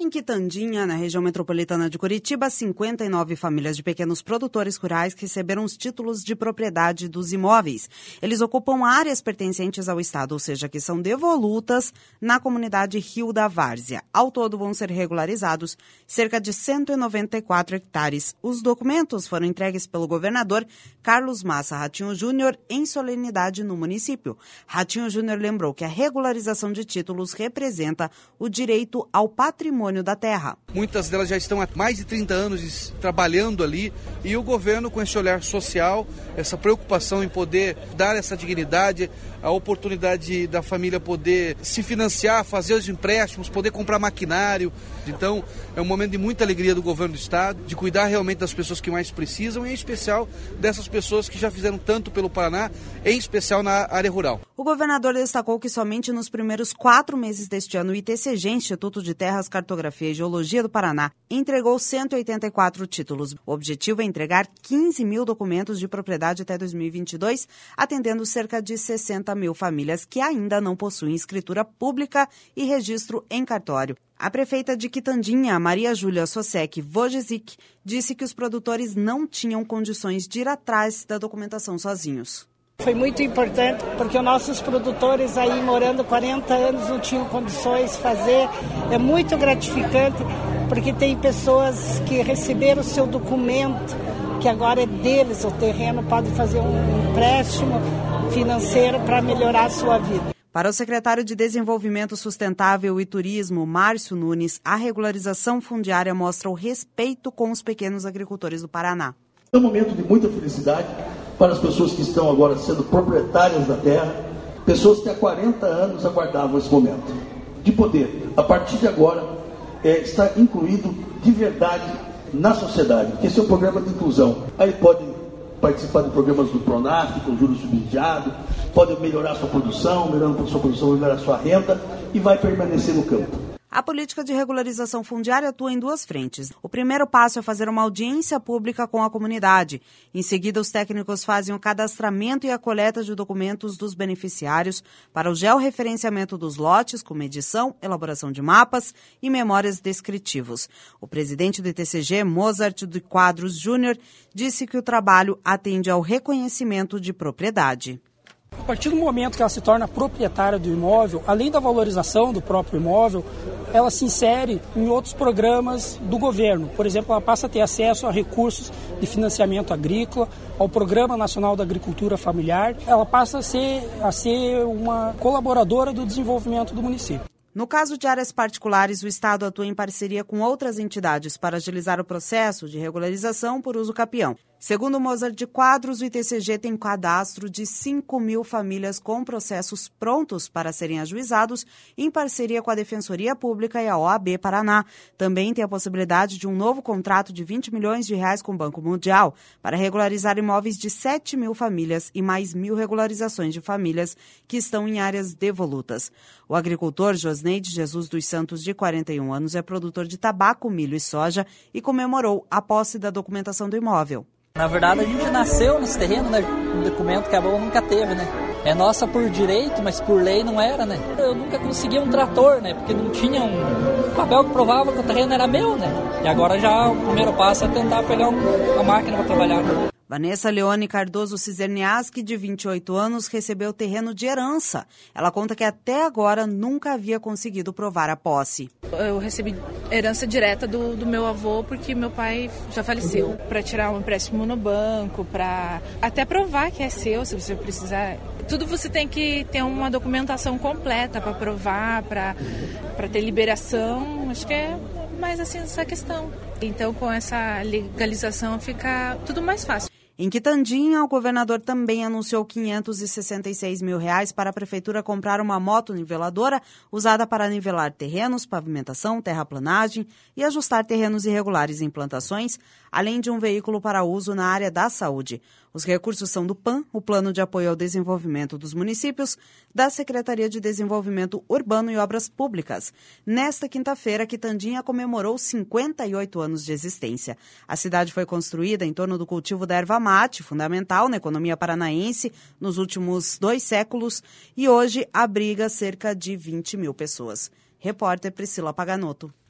Em Quitandinha, na região metropolitana de Curitiba, 59 famílias de pequenos produtores rurais receberam os títulos de propriedade dos imóveis. Eles ocupam áreas pertencentes ao Estado, ou seja, que são devolutas na comunidade Rio da Várzea. Ao todo vão ser regularizados cerca de 194 hectares. Os documentos foram entregues pelo governador Carlos Massa Ratinho Júnior em solenidade no município. Ratinho Júnior lembrou que a regularização de títulos representa o direito ao patrimônio da terra. Muitas delas já estão há mais de 30 anos trabalhando ali e o governo, com esse olhar social, essa preocupação em poder dar essa dignidade, a oportunidade da família poder se financiar, fazer os empréstimos, poder comprar maquinário. Então é um momento de muita alegria do governo do estado, de cuidar realmente das pessoas que mais precisam e em especial dessas pessoas que já fizeram tanto pelo Paraná, em especial na área rural. O governador destacou que somente nos primeiros 4 meses deste ano o ITCG, Instituto de Terras, Cartografia e Geologia do Paraná, entregou 184 títulos. O objetivo é entregar 15 mil documentos de propriedade até 2022, atendendo cerca de 60 mil famílias que ainda não possuem escritura pública e registro em cartório. A prefeita de Quitandinha, Maria Júlia Sosek Wojcik, disse que os produtores não tinham condições de ir atrás da documentação sozinhos. Foi muito importante porque os nossos produtores aí morando 40 anos não tinham condições de fazer. É muito gratificante porque tem pessoas que receberam o seu documento, que agora é deles, o terreno, podem fazer um empréstimo financeiro para melhorar a sua vida. Para o secretário de Desenvolvimento Sustentável e Turismo, Márcio Nunes, a regularização fundiária mostra o respeito com os pequenos agricultores do Paraná. É um momento de muita felicidade para as pessoas que estão agora sendo proprietárias da terra, pessoas que há 40 anos aguardavam esse momento, de poder, a partir de agora, estar incluído de verdade na sociedade, porque esse é um programa de inclusão. Aí pode participar de programas do Pronaf, com juros subsidiados, pode melhorar sua produção, melhorar sua renda e vai permanecer no campo. A política de regularização fundiária atua em 2 frentes. O primeiro passo é fazer uma audiência pública com a comunidade. Em seguida, os técnicos fazem o cadastramento e a coleta de documentos dos beneficiários para o georreferenciamento dos lotes, com medição, elaboração de mapas e memórias descritivos. O presidente do ITCG, Mozart de Quadros Júnior, disse que o trabalho atende ao reconhecimento de propriedade. A partir do momento que ela se torna proprietária do imóvel, além da valorização do próprio imóvel, ela se insere em outros programas do governo. Por exemplo, ela passa a ter acesso a recursos de financiamento agrícola, ao Programa Nacional da Agricultura Familiar. Ela passa a ser uma colaboradora do desenvolvimento do município. No caso de áreas particulares, o Estado atua em parceria com outras entidades para agilizar o processo de regularização por uso capião. Segundo Mozart de Quadros, o ITCG tem cadastro de 5 mil famílias com processos prontos para serem ajuizados em parceria com a Defensoria Pública e a OAB Paraná. Também tem a possibilidade de um novo contrato de R$20 milhões com o Banco Mundial para regularizar imóveis de 7 mil famílias e mais 1.000 regularizações de famílias que estão em áreas devolutas. O agricultor Josneide Jesus dos Santos, de 41 anos, é produtor de tabaco, milho e soja e comemorou a posse da documentação do imóvel. Na verdade, a gente nasceu nesse terreno, né? Um documento que a avó nunca teve, né? É nossa por direito, mas por lei não era, né? Eu nunca consegui um trator, né? Porque não tinha um papel que provava que o terreno era meu, né? E agora já o primeiro passo é tentar pegar uma máquina para trabalhar. Vanessa Leone Cardoso Cizerniaski, de 28 anos, recebeu o terreno de herança. Ela conta que até agora nunca havia conseguido provar a posse. Eu recebi herança direta do meu avô, porque meu pai já faleceu. Para tirar um empréstimo no banco, para até provar que é seu, se você precisar. Tudo você tem que ter uma documentação completa para provar, para ter liberação. Acho que é mais assim essa questão. Então, com essa legalização, fica tudo mais fácil. Em Quitandinha, o governador também anunciou R$566 mil para a prefeitura comprar uma moto niveladora usada para nivelar terrenos, pavimentação, terraplanagem e ajustar terrenos irregulares em plantações, além de um veículo para uso na área da saúde. Os recursos são do PAN, o Plano de Apoio ao Desenvolvimento dos Municípios, da Secretaria de Desenvolvimento Urbano e Obras Públicas. Nesta quinta-feira, Quitandinha comemorou 58 anos de existência. A cidade foi construída em torno do cultivo da erva mate, fundamental na economia paranaense nos últimos 2 séculos, e hoje abriga cerca de 20 mil pessoas. Repórter Priscila Paganotto.